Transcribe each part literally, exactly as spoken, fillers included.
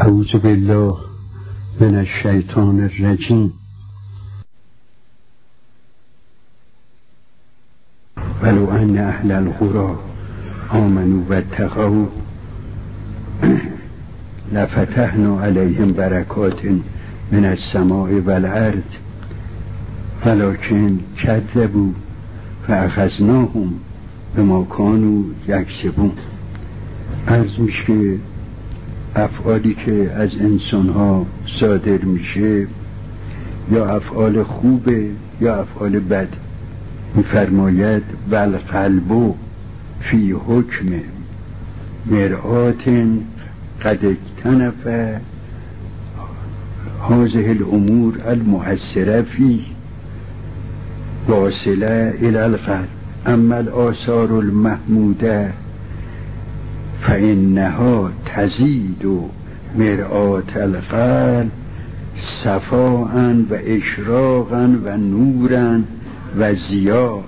اعوذ بالله من الشیطان الرجیم. ولو ان اهل القرى آمنوا واتقوا لفتحنا علیهم برکات من السماء والارض ولکن کذبوا فاخذناهم بما كانوا یکسبون. عرض میشه افعالی که از انسانها صادر میشه یا افعال خوبه یا افعال بد. میفرماید والقلب فی حکم مرآت قد اکتنف هذه الامور المؤثره فی واصله الی القلب، اما الاثار المحموده فإنها تزيد مرآة القلب صفاء و اشراقا و نورا و ضیاء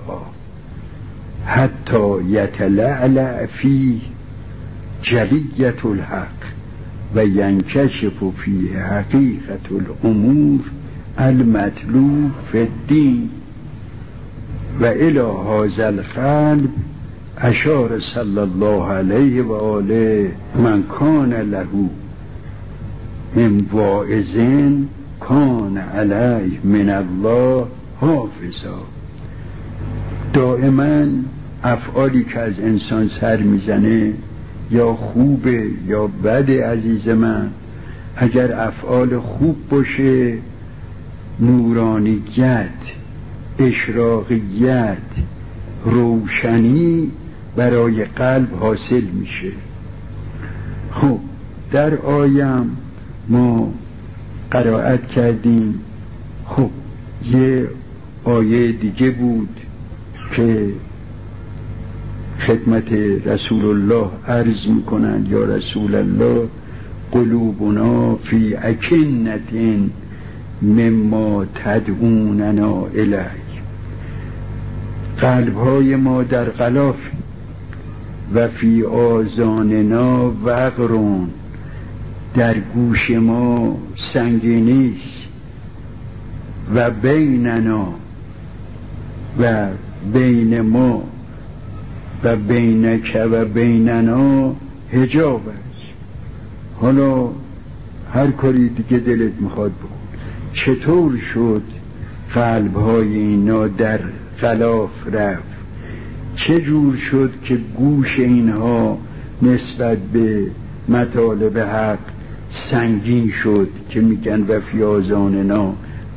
حتی یتلألأ فيه جلیة الحق و ینکشف فيه حقیقة الامور المطلوب فی الدین و الی هذا القلب اشار صلی الله علیه و آله من کان له من واعظین کان علیه من الله حافظا. دائما افعالی که از انسان سر میزنه یا خوبه یا بده عزیز من، اگر افعال خوب باشه نورانیت، اشراقیت، روشنی برای قلب حاصل میشه. خب در آیم ما قرائت کردیم. خب یه آیه دیگه بود که خدمت رسول الله عرض میکنند یا رسول الله قلوبنا فی اکنة مما تدعوننا الیه. قلبهای ما در غلاف و فی آذاننا وقرون، در گوش ما سنگینی است و بیننا و بین ما و بینک و بیننا حجاب است. حالا هر کاری دیگه دلت میخواد بکن. چطور شد قلبهای اینا در غلاف رفت؟ چه جور شد که گوش اینها نسبت به مطالب حق سنگین شد که میگن و فی آذاننا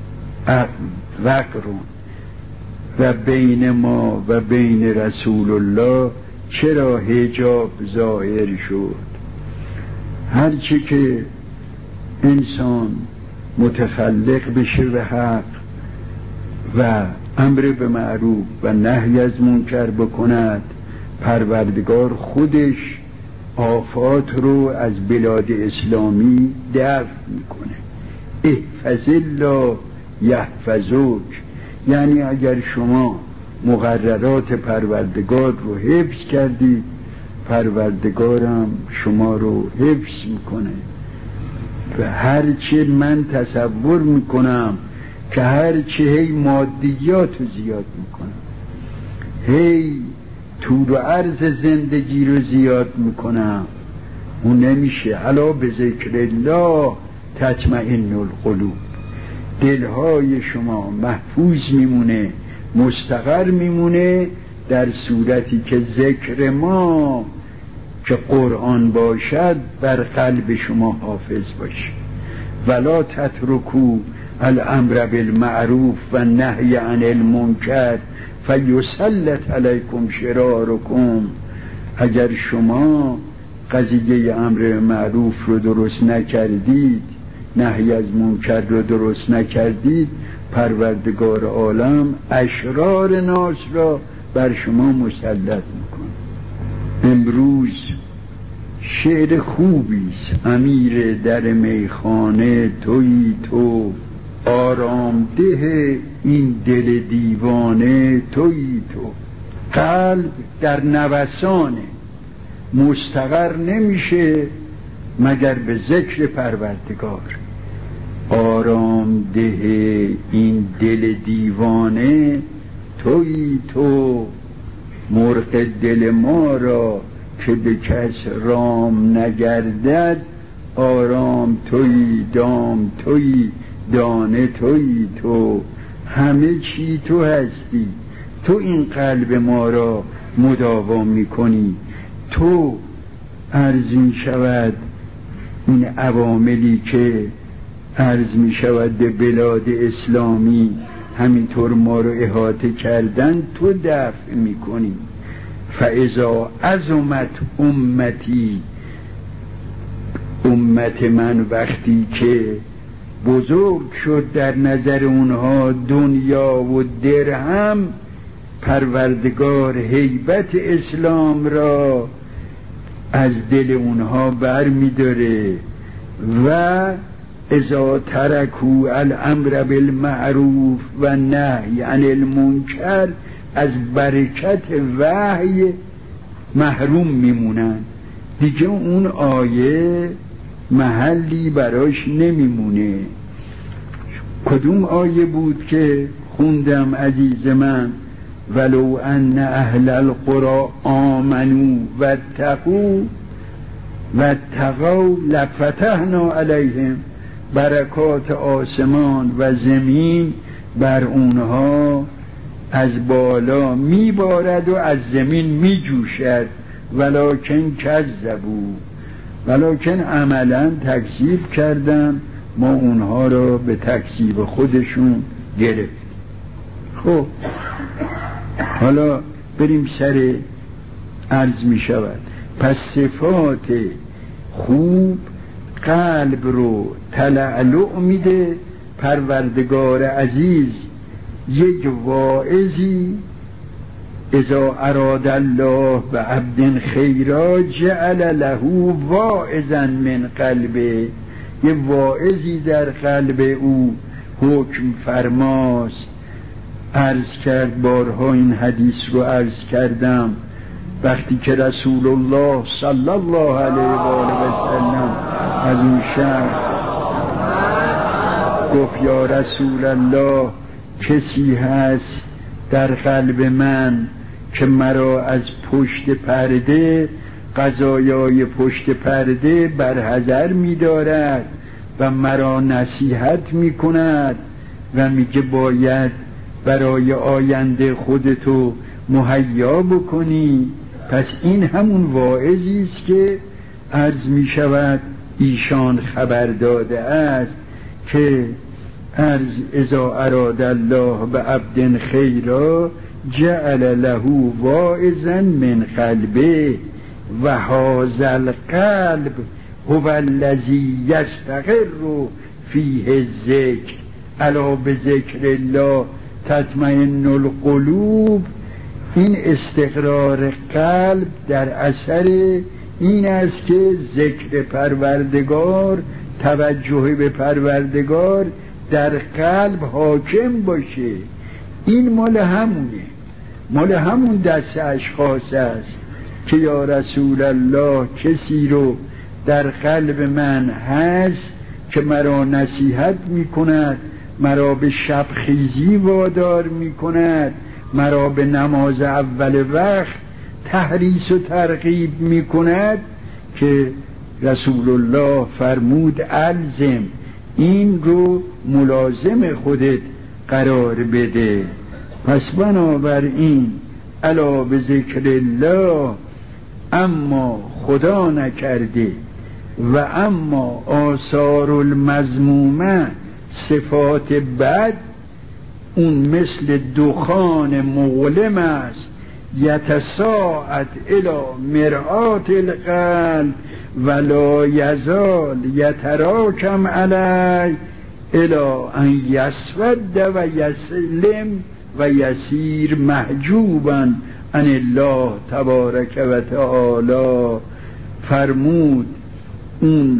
وقرون و بین ما و بین رسول الله چرا حجاب ظاهر شد؟ هرچی که انسان متخلق بشه به حق و امر به معروف و نهی از منکر بکند، پروردگار خودش آفات رو از بلاد اسلامی دفع میکنه. احفظ الله یحفظک، یعنی اگر شما مقررات پروردگار رو حفظ کردید، پروردگارم شما رو حفظ میکنه. و هرچه من تصور میکنم که هرچه هی مادیات رو زیاد میکنم، هی طول و عرض زندگی رو زیاد میکنم، اون نمیشه. الا به ذکر الله تطمئن القلوب. دلهای شما محفوظ میمونه، مستقر میمونه در صورتی که ذکر ما که قرآن باشد بر قلب شما حافظ باشه. ولا تترکو الامر بالمعروف و نهی عن المنکر فیسلط علیکم شرارکم. اگر شما قضیه امر معروف رو درست نکردید، نهی از منکر رو درست نکردید، پروردگار عالم اشرار ناس را بر شما مسلط میکنه. امروز شعر خوبیست. امیر در میخانه تویی تو، آرامده این دل دیوانه تویی تو. قلب در نوسانه، مستقر نمیشه مگر به ذکر پروردگار. آرام ده این دل دیوانه، تویی تو مرغ دل ما را که به کس رام نگردد. آرام تویی، دام تویی، دانه تویی تو، همه چی تو هستی. تو این قلب ما را مداوا میکنی. تو عرض می شود این عواملی که عرض می شود به بلاد اسلامی همینطور ما رو احاطه کردن، تو دفع می کنی. فاذا عظمت امتی، امت من وقتی که بزرگ شد در نظر اونها دنیا و درهم، پروردگار هیبت اسلام را از دل اونها بر می داره. و اذا ترکوا الامر بالمعروف و نهی عن المنکر، از برکت وحی محروم میمونن. دیگه اون آیه محلی براش نمیمونه. کدوم آیه بود که خوندم عزیز من؟ ولو ان اهل القرى آمنوا واتقوا واتقوا لفتحنا علیهم برکات آسمان و زمین بر اونها از بالا میبارد و از زمین میجوشد. ولکن کذبوا، ولکن عملا تکذیب کردن، ما اونها را به تکذیب خودشون گرفتیم. خب حالا بریم سر عرض می شود. پس صفات خوب قلب رو تلألؤ میده. پروردگار عزیز یک واعظی اذا اراد الله بعبد خیرا جعل له واعظا من قلبه، یه واعظی در قلب او حکم فرماست. عرض کرد بارها این حدیث رو عرض کردم، وقتی که رسول الله صلی الله علیه و آله و سلم از اون شب گفت یا رسول الله کسی هست در قلب من که مرا از پشت پرده، قضایای پشت پرده برحذر می دارد و مرا نصیحت می کند و میگه باید برای آینده خودتو مهیا بکنی. پس این همون واعظی است که عرض می شود ایشان خبر داده است که عرض اذا اراد الله بعبد خیرا جعل له واعظا من قلبه و هذا القلب هو الذی یستقر فیه الذکر الا بذکر الله تطمئن القلوب. این استقرار قلب در اثر این است که ذکر پروردگار، توجه به پروردگار در قلب حاکم باشه. این مال همونه، مال همون دست اشخاص است که یا رسول الله کسی رو در قلب من هست که مرا نصیحت می کند، مرا به شب خیزی وادار می کند، مرا به نماز اول وقت تحریص و ترغیب می کند، که رسول الله فرمود الزم، این رو ملازم خودت قرار بده. پس بنابراین الا به ذکر الله، اما خدا نکرده و اما آثار المذمومه، صفات بد، اون مثل دخان مظلم است یتساعد الی مرآت القلب ولا یزال یتراکم علی الی ان یسود و یسلم و یسیر محجوبا عن الله تبارک و تعالی. فرمود اون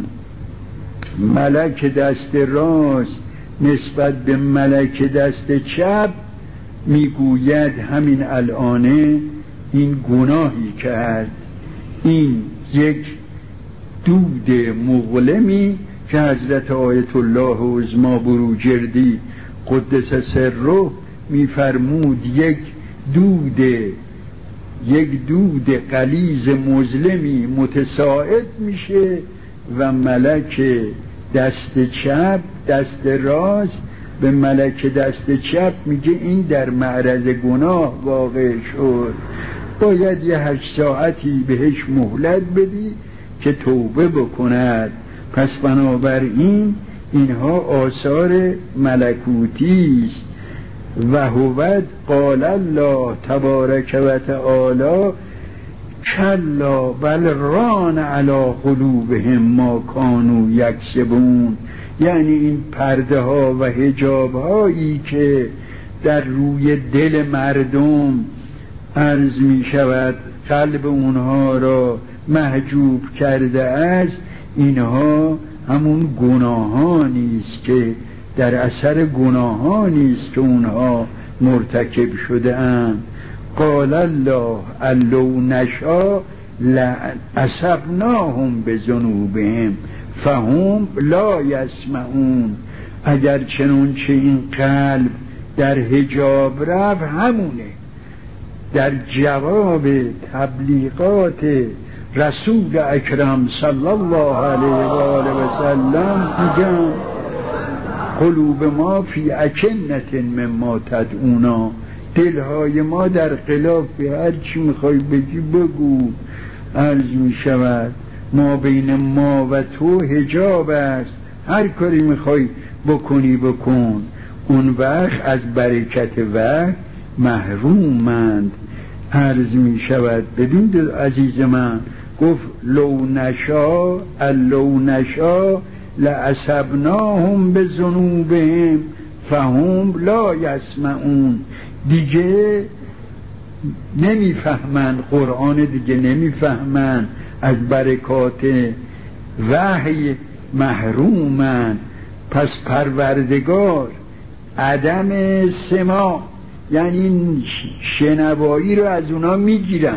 ملک دست راست نسبت به ملک دست چپ میگوید همین الانه این گناهی کرد، این یک دود مظلمی که حضرت آیت الله عظما بروجردی قدس سره میفرمود یک دود یک دود غلیظ مظلمی متساعد میشه و ملک دست چپ دست راست به ملک دست چپ میگه این در معرض گناه واقع شد، باید یه هشت ساعتی بهش مهلت بدی که توبه بکند. پس بنابراین اینها آثار ملکوتی است. و هوت قال الله تبارک و تعالی کلا بل ران علی قلوبهم ما کانوا یکسبون، یعنی این پرده ها و حجاب هایی که در روی دل مردم عرض می شود قلب اونها را محجوب کرده است، اینها همون گناهانی است که در اثر گناهانی است که اونها مرتکب شده اند. قال الله لو نشاء لأصبناهم بذنوبهم فهم لا یسمعون، اگر چنانچه این قلب در حجاب رفت همونه در جواب تبلیغات رسول اکرم صلی الله علیه و آله و سلم میگن قلوب ما فی اکنة مما تدعونا، دلهای ما در خلاف هر چی میخوای بگی بگو. عرض میشود ما بین ما و تو حجاب است، هر کاری میخوای بکنی بکن. اون وقت از برکت وحی محرومند. عرض میشود ببین عزیز من گفت لو نشا لو نشا لأصبناهم بذنوبهم فهم لا یسمعون، دیگه نمیفهمن قرآن، دیگه نمیفهمن، از برکات وحی محرومن. پس پروردگار عدم سماع یعنی شنوایی رو از اونا میگیرن.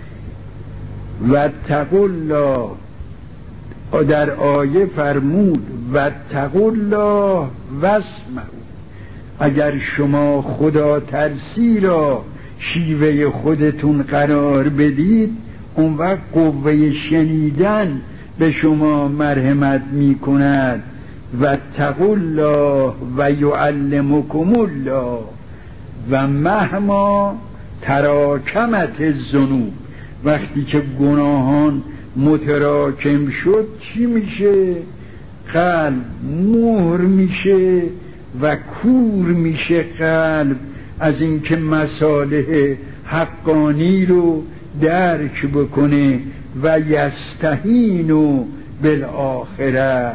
و اتقوا الله در آیه فرمود و اتقوا الله واسمعوا، اگر شما خدا ترسی را شیوه خودتون قرار بدید اون وقت قوه شنیدن به شما مرحمت می کند. و اتقوا الله و یعلمکم الله و مهما تراکمت الذنوب، وقتی که گناهان متراکم شد چی میشه؟ قلب مهر میشه و کور میشه قلب از اینکه مصالح حقانی رو درک بکنه. و یستهین بالآخره،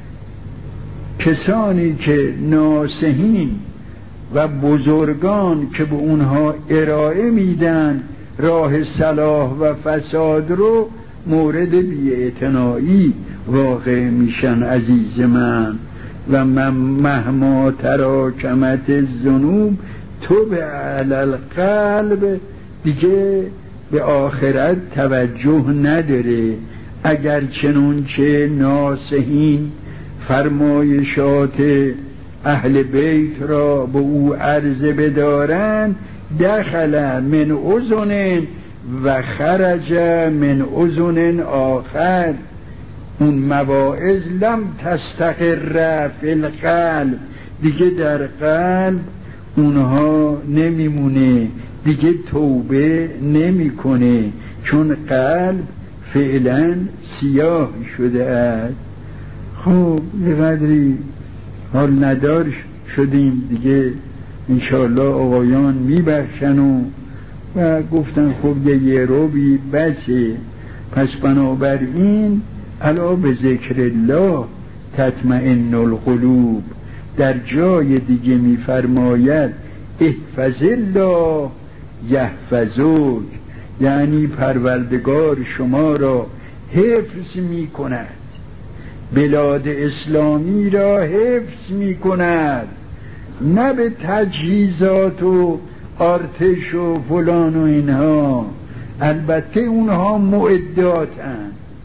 کسانی که ناصحین و بزرگان که به اونها ارائه میدن راه صلاح و فساد رو مورد بی‌اعتنایی واقع میشن عزیز من. و مهما تراکمت الذنوب تو به علی القلب، دیگه به آخرت توجه نداره. اگر چنانچه ناصحین فرمایشات اهل بیت را به او عرضه بدارن دخل من اذن و خرج من اذن آخر، اون مواعظ لم تستقر فی القلب، دیگه در قلب اونها نمیمونه، دیگه توبه نمیکنه، چون قلب فعلا سیاه شده است. خب یه قدری حال ندار شدیم دیگه، انشاءالله آقایان میبخشن و, و گفتن خب یه یه روبی بسه. پس بنابراین الا به ذکر الله تطمئن القلوب، در جای دیگه میفرماید احفظ الله یحفظک، یعنی پروردگار شما را حفظ می کند، بلاد اسلامی را حفظ می کند، نه به تجهیزات و ارتش و فلان و اینها، البته اونها معداتن،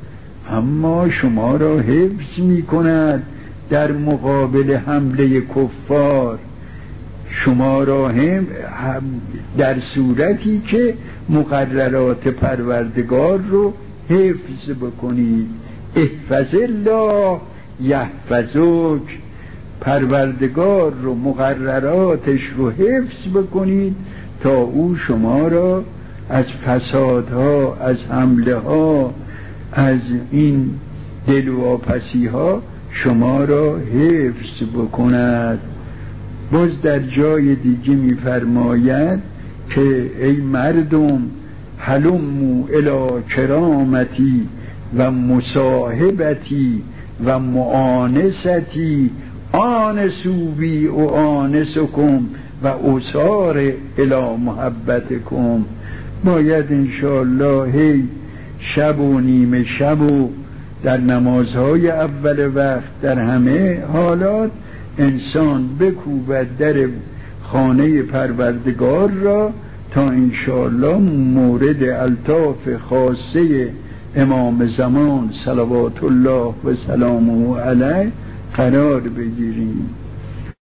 اما شما را حفظ می کند در مقابل حمله کفار. شما را هم در صورتی که مقررات پروردگار رو حفظ بکنید. احفظ الله یحفظک، پروردگار رو مقرراتش رو حفظ بکنید تا او شما را از فسادها، از حمله ها، از این دلواپسی ها شما را حفظ بکند. باز در جای دیگه می‌فرماید که ای مردم هلموا الی کرامتی و مصاحبتی و معانستی آنسوا بی اؤانسکم و اسار الی محبتکم. باید انشاءالله هی شب و نیمه شب و در نمازهای اول وقت در همه حالات انسان بکوبد در خانه پروردگار را تا انشاءالله مورد الطاف خاصه امام زمان صلوات الله و سلامه علیه قرار بگیریم.